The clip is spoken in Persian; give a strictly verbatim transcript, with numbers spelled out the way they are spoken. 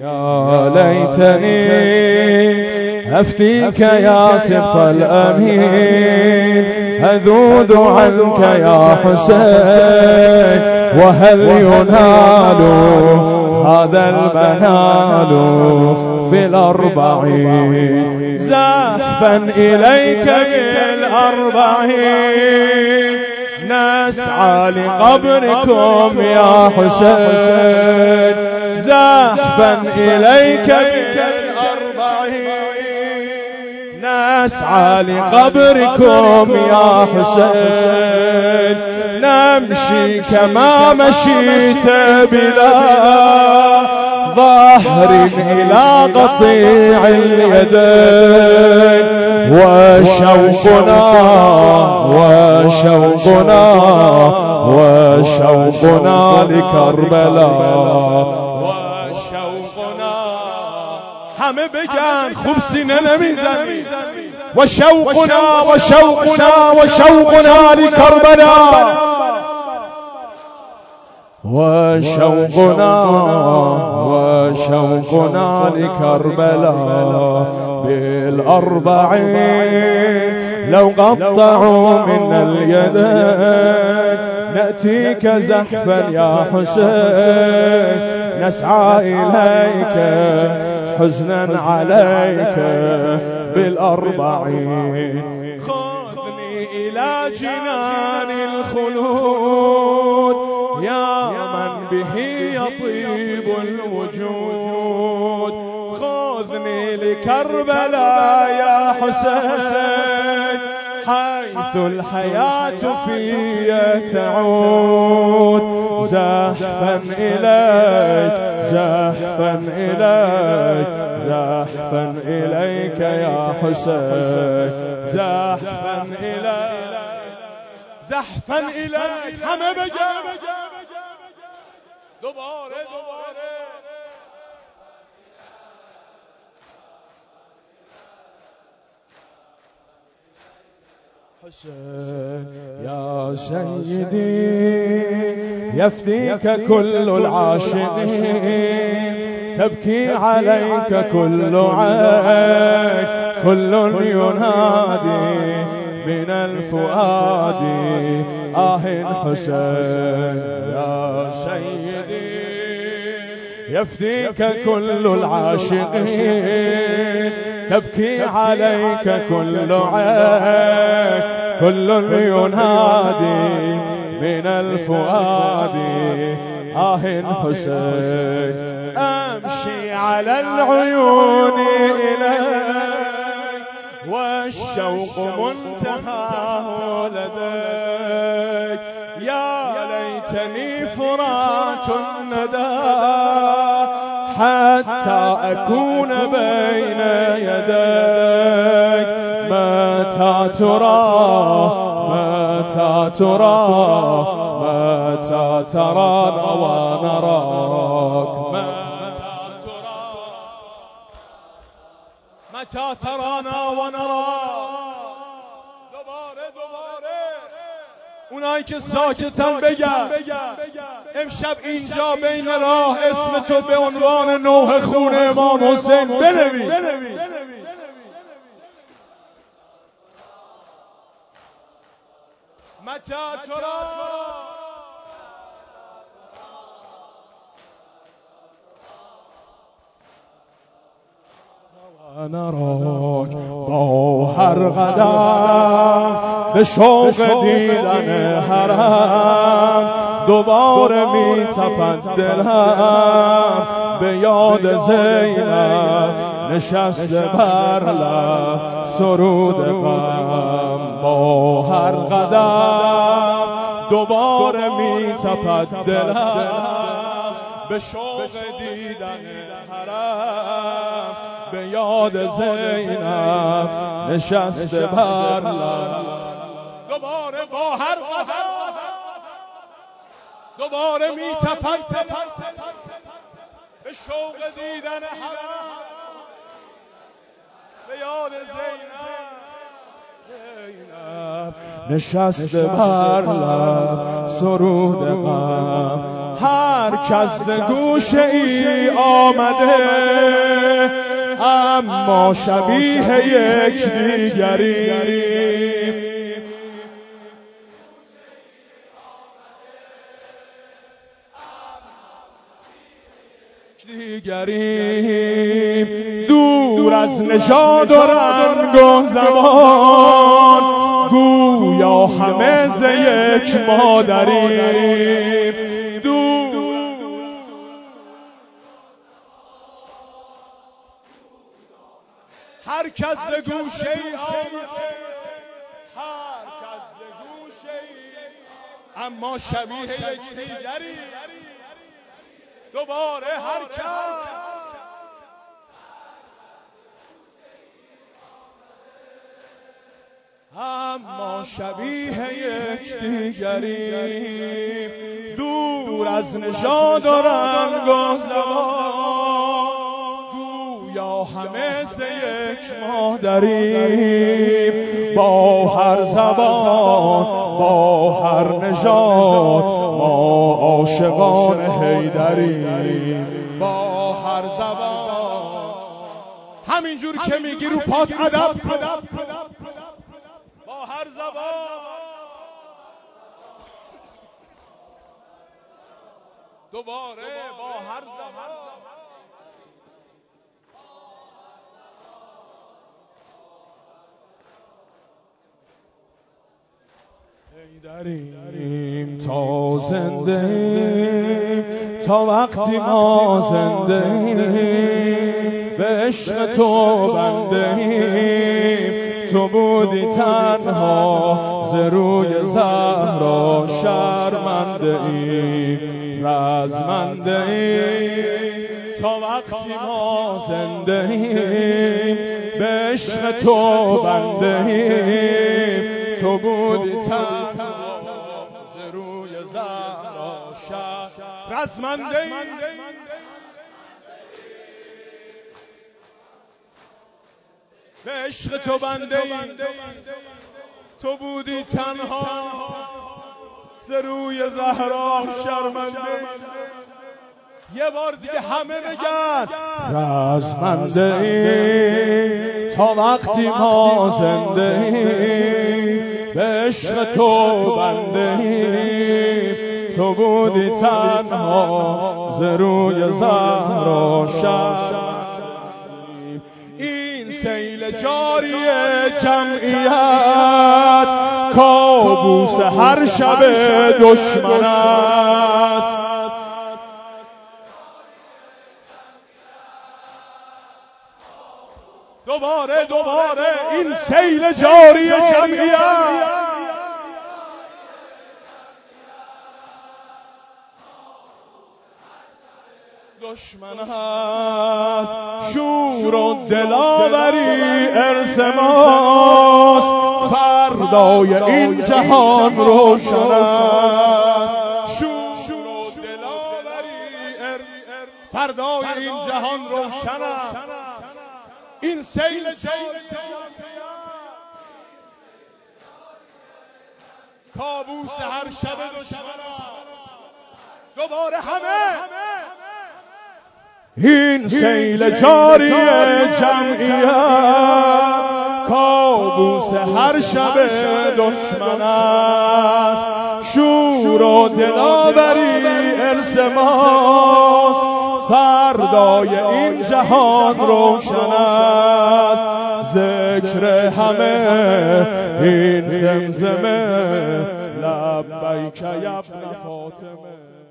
يا ليتني أفتيك يا سبط الأمين أذود عنك يا حسين وهل ينال هذا المنال في الأربعين زحفا إليك بالأربعين نسعى لقبركم يا حسين زحفا إليك بالأربعين نسعى لقبركم يا حسين نمشي كما مشيت بلا ظهر إلى قطيع اليدين وشوقنا وشوقنا وشوقنا لكربلاء وشوقنا همه بگن خوب سینه نمیزنی وشوقنا وشوقنا وشوقنا لكربلاء وشوقنا وشوقنا لكربلاء بالأربعين لو قطعوا منا اليدين نأتيك زحفا يا حسين نسعى إليك حزنا عليك بالأربعين خذني إلى جنان الخلود يا من به يطيب الوجود خذني لكربلاء يا حسين حيث الحياة في تعود زحفا إليك زحفا إليك زحفا إليك يا حسين زحفا إليك زحفا إليك همه بگم دوباره دوباره حسين يا سيدي يفديك كل العاشقين تبكي عليك كل عين كل ينادي من الفؤاد آه حسين يا سيدي يفديك كل العاشقين تبكي عليك كل عين كل ينادي من الفؤاد آه حسين أمشي على العيون إليك والشوق منتهاه لديك يا ليتني فرات الندى حتى أكون بين يديك متى ترى متى ترى متى ترانا ونراك متى ترى متى ترانا ونراك دوباره دوباره اونایی که ساکتن بگن امشب اینجا بین راه اسم تو به عنوان نوح خون امام حسین بنویس متى ترى نراک با هر قدم به شوق دیدن حرم دوباره می تپد دلم به یاد زینب نشسته بر لب سرود غم با هر قدم دوباره می تپد دلم به شوق دیدن حرم به یاد زینب نشسته بر لب دوباره با هر قدم دوباره می تپد به شوق دیدن حرم به یاد زینب نشسته بر لب سرود غم هر هر کس گوشه ای آمده، اما شبیه یک دیگریم. دیگریم دور از نژاد و رنگ و زبان، گویا همه ز یک مادریم. دور هر کس ز گوشه ای آمده، هر کس ز گوشه ای، اما شبیه یک دیگریم. دوباره هر کس اما شبیه یک دیگریم. دور از نژاد و رنگ و زبان، گویا همه ز یک مادریم. با هر زبان با هر نژاد ما عاشقان حیدریم. با هر زبان همینجور که میگی رو پات ادب کن. با هر زبان دوباره با هر زبان حیدریم. تا زنده تا وقتی ما زنده به عشق تو بنده ایم. تو بودی تنها ز روی زهرا شرمنده ایم، رزمنده ایم. تا وقتی ما زنده ایم به عشق تو بنده ایم. تو بودی تنها ز روی زهرا رزمنده ایم. به عشق تو بنده ایم. تو بودی تنها ز روی زهرا شرمنده. یه بار دیگه همه بگن رزمنده ایم. تا وقتی ما زنده ایم به عشق تو بنده ایم. تو بودی تنها ز روی زهرا شرمنده. این سیل جاری جمعیت کابوس هر شب دشمن است. دوباره دوباره این سیل جاری جمعیت دشمن هست. شور و دلاوری ارث ماست، فردای این جهان روشن است. شور و دلاوری فردای این جهان روشن است. این سیل جاری کابوس هر شب دشمن است. دوباره همه این سیل جاری جمعیت کابوس هر شب دشمن است. شور و دلاوری ارث ماست، فردای این جهان روشن است. ذکر همه این زمزمه لبیک یا ابن فاطمه.